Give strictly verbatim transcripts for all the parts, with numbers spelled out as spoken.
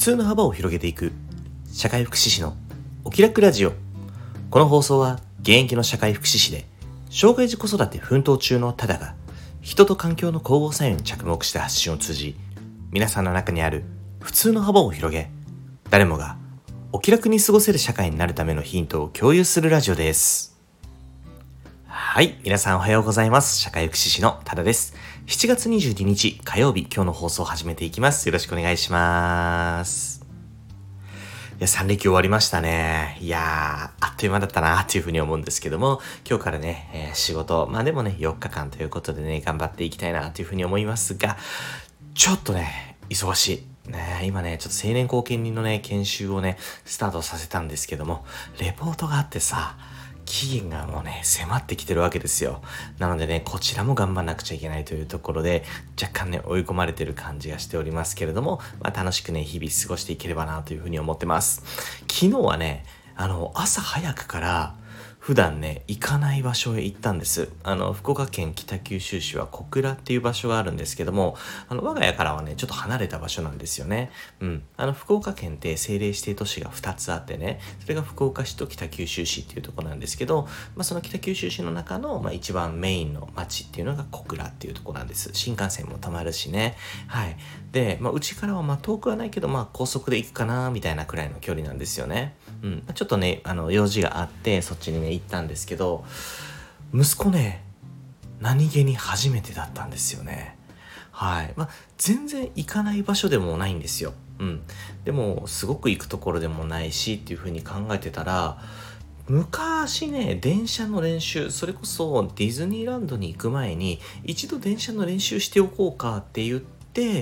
通の幅を広げていく社会福祉士のお気楽ラジオ。この放送は現役の社会福祉士で障害児子育て奮闘中のタダが人と環境の交互作用に着目した発信を通じ、皆さんの中にある普通の幅を広げ、誰もがお気楽に過ごせる社会になるためのヒントを共有するラジオです。はい、皆さんおはようございます。社会福祉士のタダです。しちがつにじゅうににち火曜日、今日の放送を始めていきます。よろしくお願いします。いや、さんれき終わりましたね。いやー、あっという間だったなっていうふうに思うんですけども、今日からね、えー、仕事、まあでもね、よっかかんということでね、頑張っていきたいなというふうに思いますが、ちょっとね、忙しい。ね、今ね、ちょっと青年後見人のね、研修をね、スタートさせたんですけども、レポートがあってさ、期限がもうね、迫ってきてるわけですよ。なのでね、こちらも頑張んなくちゃいけないというところで、若干ね、追い込まれてる感じがしておりますけれども、まあ楽しくね、日々過ごしていければなというふうに思ってます。昨日はね、あの、朝早くから、普段ね、行かない場所へ行ったんです。あの、福岡県北九州市は小倉っていう場所があるんですけども、あの、我が家からはね、ちょっと離れた場所なんですよね。うん。あの、福岡県って政令指定都市がふたつあってね、それが福岡市と北九州市っていうところなんですけど、まあ、その北九州市の中の、まあ、一番メインの町っていうのが小倉っていうところなんです。新幹線も止まるしね。はい。で、まあ、うちからはまあ遠くはないけど、まあ、高速で行くかな、みたいなくらいの距離なんですよね。うん。ちょっとね、あの、用事があって、そっちにね、行ったんですけど、息子ね、何気に初めてだったんですよね。はい。まあ、全然行かない場所でもないんですよ。うん。でも、すごく行くところでもないしっていう風に考えてたら、昔ね、電車の練習、それこそディズニーランドに行く前に、一度電車の練習しておこうかって言って、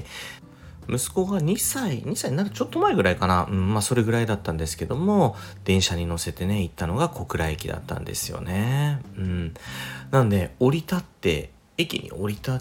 息子がにさい、にさいになるちょっと前ぐらいかな。うん、まあそれぐらいだったんですけども、電車に乗せてね、行ったのが小倉駅だったんですよね。うん。なんで、降り立って、駅に降り立って、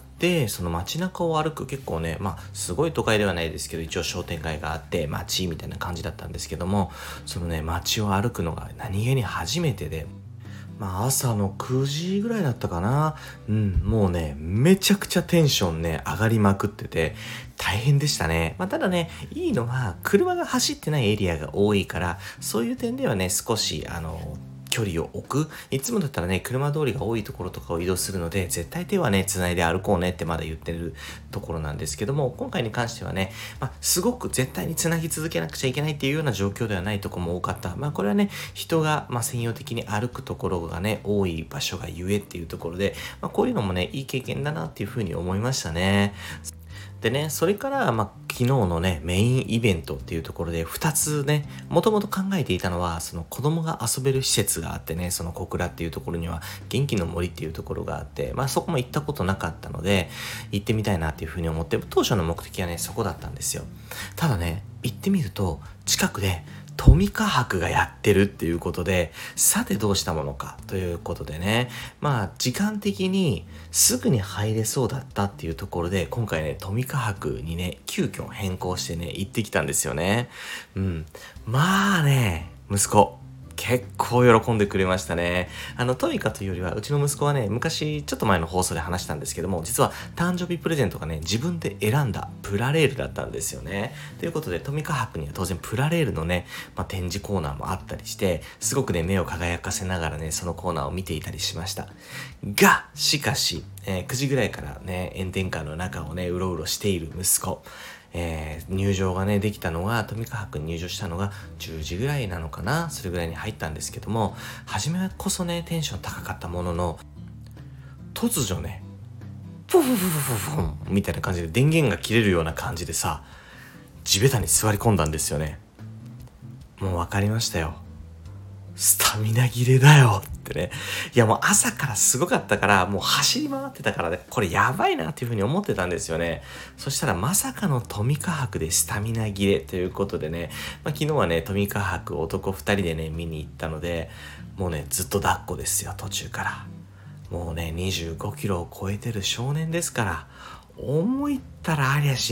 その街中を歩く、結構ね、まあすごい都会ではないですけど、一応商店街があって、街みたいな感じだったんですけども、そのね、街を歩くのが何気に初めてで、まあ朝のくじぐらいだったかな。うん、もうね、めちゃくちゃテンションね、上がりまくってて、大変でしたね。まあただね、いいのは、車が走ってないエリアが多いから、そういう点ではね、少し、あの、距離を置く。いつもだったらね、車通りが多いところとかを移動するので、絶対手はね、繋いで歩こうねってまだ言ってるところなんですけども、今回に関してはね、まあ、すごく絶対に繋ぎ続けなくちゃいけないっていうような状況ではないところも多かった。まあ、これはね、人が、まあ、専用的に歩くところがね、多い場所がゆえっていうところで、まあ、こういうのもね、いい経験だなっていうふうに思いましたね。でね、それから、まあ、昨日のね、メインイベントっていうところでふたつね、もともと考えていたのは、その子供が遊べる施設があってね、その小倉っていうところには元気の森っていうところがあって、まあそこも行ったことなかったので、行ってみたいなっていうふうに思って、当初の目的はね、そこだったんですよ。ただね、行ってみると、近くで、トミカ博がやってるっていうことで、さてどうしたものかということでね、まあ時間的にすぐに入れそうだったっていうところで、今回ね、トミカ博にね、急遽変更してね、行ってきたんですよね。うん。まあね、息子、結構喜んでくれましたね。あの、トミカというよりは、うちの息子はね、昔、ちょっと前の放送で話したんですけども、実は誕生日プレゼントがね、自分で選んだプラレールだったんですよね。ということで、トミカ博には当然プラレールのね、まあ、展示コーナーもあったりして、すごくね、目を輝かせながらね、そのコーナーを見ていたりしました。が、しかし、えー、くじぐらいからね、炎天下の中をね、うろうろしている息子。えー、入場がね、できたのが、トミカ博に入場したのがじゅうじぐらいなのかな、それぐらいに入ったんですけども、初めはこそね、テンション高かったものの、突如ね、フフフフフフンみたいな感じで電源が切れるような感じでさ、地べたに座り込んだんですよね。もうわかりましたよ。スタミナ切れだよってね。いやもう朝からすごかったから、もう走り回ってたからね、これやばいなっていう風に思ってたんですよね。そしたらまさかのトミカ博でスタミナ切れということでね、まあ、昨日はね、トミカ博男二人でね、見に行ったので、もうね、ずっと抱っこですよ、途中から。もうね、にじゅうごキロを超えてる少年ですから、思いったらありゃしない。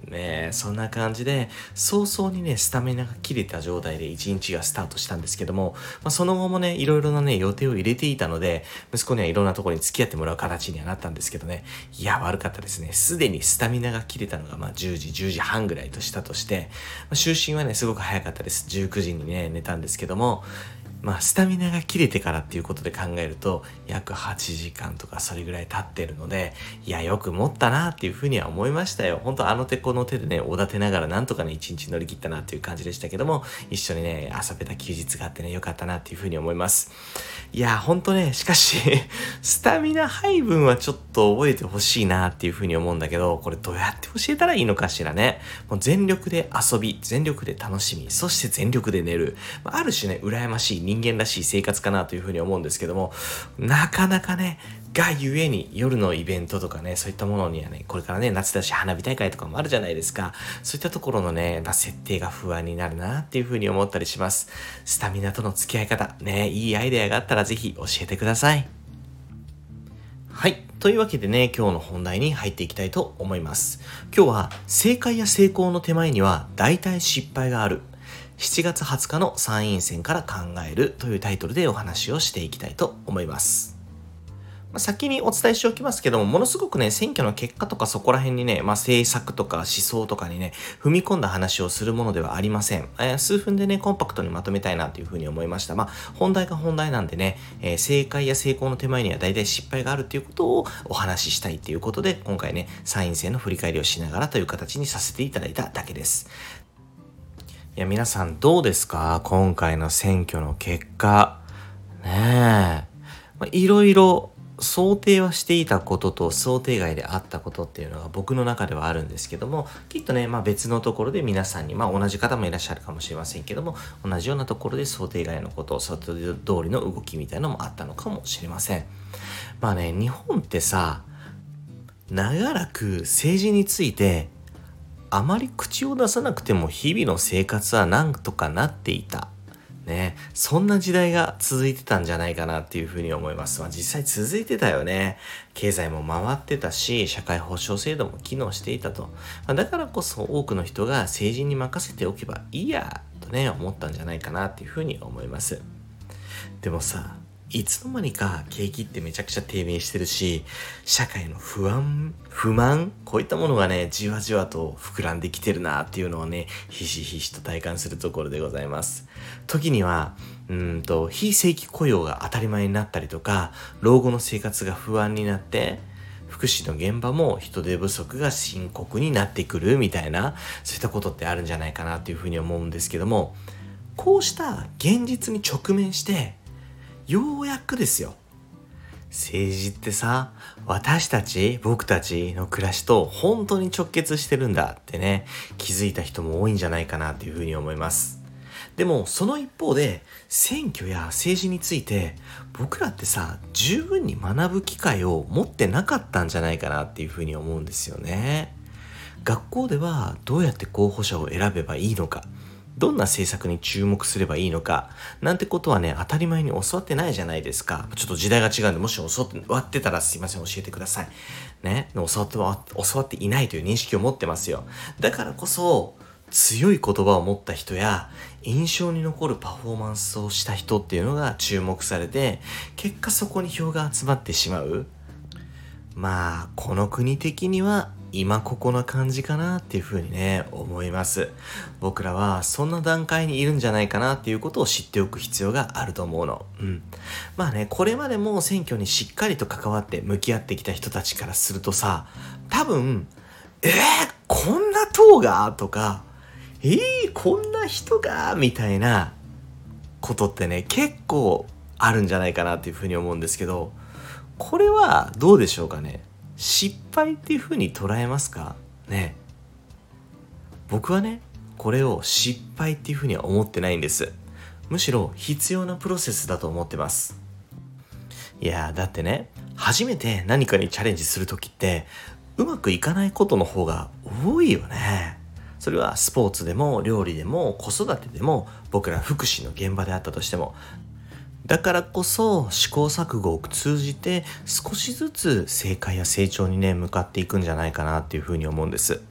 ねえ、そんな感じで、早々にね、スタミナが切れた状態で一日がスタートしたんですけども、まあ、その後もね、いろいろなね、予定を入れていたので、息子にはいろんなところに付き合ってもらう形にはなったんですけどね、いや、悪かったですね。すでにスタミナが切れたのが、まあ、じゅうじ、じゅうじはんぐらいとしたとして、まあ、就寝はね、すごく早かったです。じゅうくじにね、寝たんですけども、まあ、スタミナが切れてからっていうことで考えると、約はちじかんとかそれぐらい経ってるので、いや、よく持ったなっていうふうには思いましたよ。本当あの手この手でね、おだてながらなんとかね、一日乗り切ったなっていう感じでしたけども、一緒にね、遊べた休日があってね、よかったなっていうふうに思います。いや、ほんとね、しかし、スタミナ配分はちょっと覚えてほしいなっていうふうに思うんだけど、これどうやって教えたらいいのかしらね。もう全力で遊び、全力で楽しみ、そして全力で寝る。ある種ね、羨ましい人間らしい生活かなというふうに思うんですけども、なかなかね、がゆえに夜のイベントとかね、そういったものにはね、これからね、夏だし花火大会とかもあるじゃないですか。そういったところのね、まあ、設定が不安になるなっていうふうに思ったりします。スタミナとの付き合い方、ね、いいアイデアがあったらぜひ教えてください。はい。というわけでね、今日の本題に入っていきたいと思います。今日は、正解や成功の手前には大体失敗がある。しちがつはつかの参院選から考えるというタイトルでお話をしていきたいと思います。まあ、先にお伝えしておきますけども、ものすごくね、選挙の結果とかそこら辺にね、まあ、政策とか思想とかにね、踏み込んだ話をするものではありません。えー、数分でね、コンパクトにまとめたいなというふうに思いました。まあ、本題が本題なんでね、えー、正解や成功の手前には大体失敗があるということをお話ししたいということで、今回ね、参院選の振り返りをしながらという形にさせていただいただけです。いや、皆さんどうですか？今回の選挙の結果。ねえ。まあ、いろいろ想定はしていたことと想定外であったことっていうのが僕の中ではあるんですけども、きっとね、まあ別のところで皆さんに、まあ同じ方もいらっしゃるかもしれませんけども、同じようなところで想定外のこと、想定通りの動きみたいなのもあったのかもしれません。まあね、日本ってさ、長らく政治についてあまり口を出さなくても日々の生活はなんとかなっていた。ね。そんな時代が続いてたんじゃないかなっていうふうに思います。まあ実際続いてたよね。経済も回ってたし、社会保障制度も機能していたと。まあ、だからこそ多くの人が政治に任せておけばいいや、とね、思ったんじゃないかなっていうふうに思います。でもさ、いつの間にか景気ってめちゃくちゃ低迷してるし、社会の不安、不満、こういったものがね、じわじわと膨らんできてるなっていうのをね、ひしひしと体感するところでございます。時には、うーんと、非正規雇用が当たり前になったりとか、老後の生活が不安になって、福祉の現場も人手不足が深刻になってくるみたいな、そういったことってあるんじゃないかなっていうふうに思うんですけども、こうした現実に直面して、ようやくですよ。政治ってさ、私たち、僕たちの暮らしと本当に直結してるんだってね、気づいた人も多いんじゃないかなっていうふうに思います。でも、その一方で、選挙や政治について、僕らってさ、十分に学ぶ機会を持ってなかったんじゃないかなっていうふうに思うんですよね。学校ではどうやって候補者を選べばいいのか、どんな政策に注目すればいいのか、なんてことはね、当たり前に教わってないじゃないですか。ちょっと時代が違うんで、もし教わってたらすいません、教えてください。ね、教わっては、教わっていないという認識を持ってますよ。だからこそ、強い言葉を持った人や、印象に残るパフォーマンスをした人っていうのが注目されて、結果そこに票が集まってしまう。まあ、この国的には今ここな感じかなっていうふうにね、思います。僕らはそんな段階にいるんじゃないかなっていうことを知っておく必要があると思うの。うん。まあね、これまでも選挙にしっかりと関わって向き合ってきた人たちからするとさ、多分、えー、こんな党がとか、えー、こんな人がみたいなことってね、結構あるんじゃないかなっていうふうに思うんですけど、これはどうでしょうかね。失敗っていう風に捉えますかね。僕はね、これを失敗っていう風には思ってないんです。むしろ必要なプロセスだと思ってます。いやー、だってね、初めて何かにチャレンジするときって、うまくいかないことの方が多いよね。それはスポーツでも料理でも子育てでも僕ら福祉の現場であったとしても、だからこそ試行錯誤を通じて少しずつ正解や成長にね向かっていくんじゃないかなっていうふうに思うんです。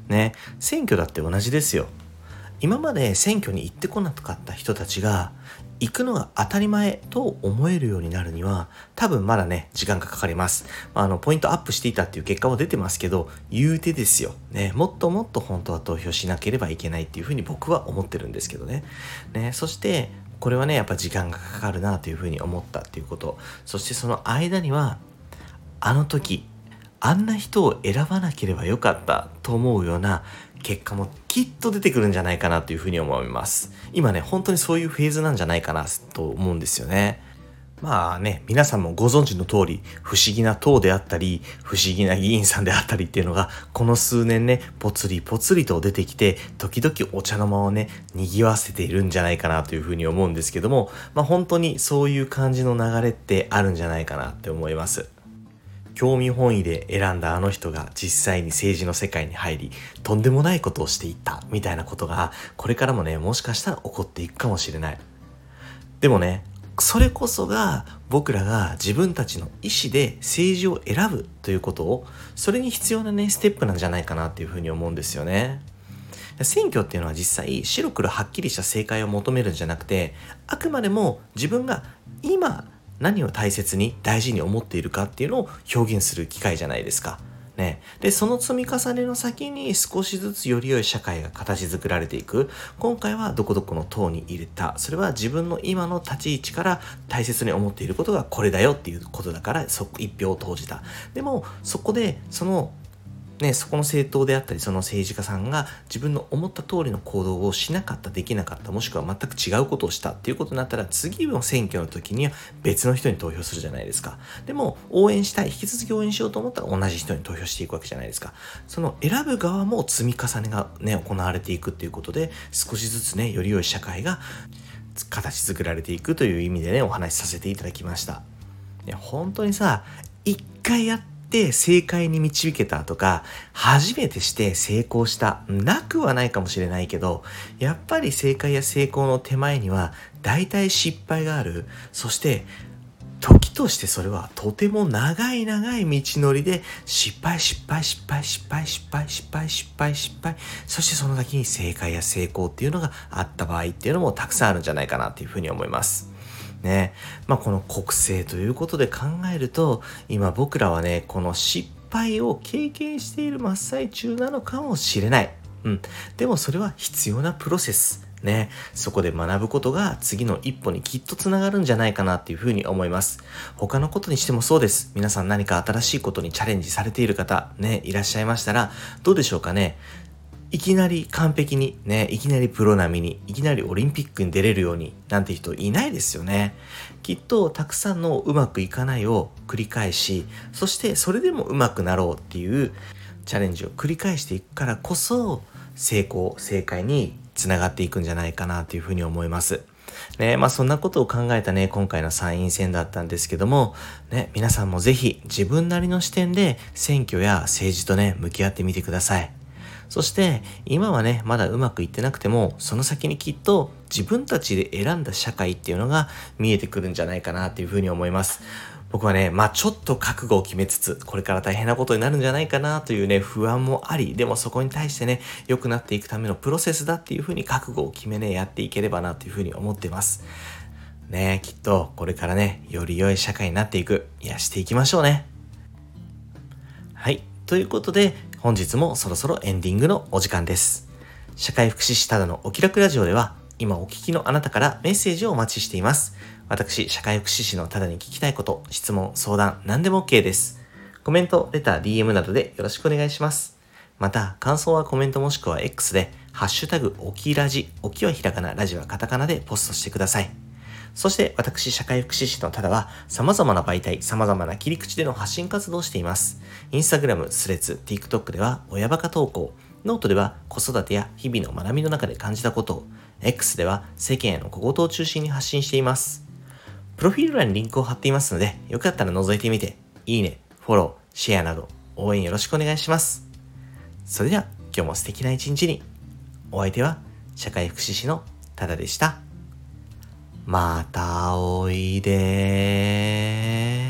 ね、選挙だって同じですよ。今まで選挙に行ってこなかった人たちが行くのが当たり前と思えるようになるには多分まだね時間がかかります。まあ、あのポイントアップしていたっていう結果も出てますけど、言うてですよ、ね、もっともっと本当は投票しなければいけないっていうふうに僕は思ってるんですけどね。ね、そしてこれはねやっぱ時間がかかるなというふうに思ったっていうこと、そしてその間にはあの時あんな人を選ばなければよかったと思うような結果もきっと出てくるんじゃないかなというふうに思います。今ね本当にそういうフェーズなんじゃないかなと思うんですよね。まあね、皆さんもご存知の通り不思議な党であったり不思議な議員さんであったりっていうのがこの数年ねぽつりぽつりと出てきて、時々お茶の間をね賑わせているんじゃないかなというふうに思うんですけども、まあ本当にそういう感じの流れってあるんじゃないかなって思います。興味本位で選んだあの人が実際に政治の世界に入り、とんでもないことをしていったみたいなことがこれからもねもしかしたら起こっていくかもしれない。でもね、それこそが僕らが自分たちの意思で政治を選ぶということを、それに必要なねステップなんじゃないかなっていうふうに思うんですよね。選挙っていうのは実際白黒はっきりした正解を求めるんじゃなくて、あくまでも自分が今何を大切に大事に思っているかっていうのを表現する機会じゃないですか。ね。で、その積み重ねの先に少しずつより良い社会が形作られていく。今回はどこどこの党に入れた。それは自分の今の立ち位置から大切に思っていることがこれだよっていうことだからそ一票を投じた。でも、そこでそのね、そこの政党であったりその政治家さんが自分の思った通りの行動をしなかった、できなかった、もしくは全く違うことをしたっていうことになったら、次の選挙の時には別の人に投票するじゃないですか。でも応援したい、引き続き応援しようと思ったら同じ人に投票していくわけじゃないですか。その選ぶ側も積み重ねがね行われていくっていうことで、少しずつねより良い社会が形作られていくという意味でねお話しさせていただきました。いや本当にさ、一回やってで正解に導けたとか、初めてして成功したなくはないかもしれないけど、やっぱり正解や成功の手前には大体失敗がある。そして時としてそれはとても長い長い道のりで失敗失敗失敗失敗失敗失敗失敗失敗、そしてその先に正解や成功っていうのがあった場合っていうのもたくさんあるんじゃないかなっていうふうに思いますね。まあこの国政ということで考えると、今僕らはねこの失敗を経験している真っ最中なのかもしれない。うん。でもそれは必要なプロセス。ね。そこで学ぶことが次の一歩にきっとつながるんじゃないかなっていうふうに思います。他のことにしてもそうです。皆さん何か新しいことにチャレンジされている方ね、いらっしゃいましたらどうでしょうかね。いきなり完璧にね、いきなりプロ並みに、いきなりオリンピックに出れるようになんて人いないですよね。きっとたくさんのうまくいかないを繰り返し、そしてそれでもうまくなろうっていうチャレンジを繰り返していくからこそ、成功、正解につながっていくんじゃないかなというふうに思います。ね、まあそんなことを考えたね、今回の参院選だったんですけども、ね、皆さんもぜひ自分なりの視点で選挙や政治とね、向き合ってみてください。そして今はねまだうまくいってなくても、その先にきっと自分たちで選んだ社会っていうのが見えてくるんじゃないかなっていうふうに思います。僕はねまあちょっと覚悟を決めつつ、これから大変なことになるんじゃないかなというね不安もあり、でもそこに対してね良くなっていくためのプロセスだっていうふうに覚悟を決めねやっていければなというふうに思ってますね。きっとこれからねより良い社会になっていく、いやしていきましょうね。はい、ということで本日もそろそろエンディングのお時間です。社会福祉士ただのお気楽ラジオでは、今お聞きのあなたからメッセージをお待ちしています。私、社会福祉士のただに聞きたいこと、質問、相談、何でも OK です。コメント、レター、ディーエム などでよろしくお願いします。また、感想はコメントもしくは X で、ハッシュタグ、おきラジ、おきはひらがな、ラジはカタカナでポストしてください。そして私、社会福祉士のただは、様々な媒体、様々な切り口での発信活動をしています。インスタグラム、スレッズ、TikTok では親バカ投稿、ノートでは子育てや日々の学びの中で感じたことを、X では世間への小言を中心に発信しています。プロフィール欄にリンクを貼っていますので、よかったら覗いてみて、いいね、フォロー、シェアなど応援よろしくお願いします。それでは今日も素敵な一日に。お相手は社会福祉士のただでした。またおいで。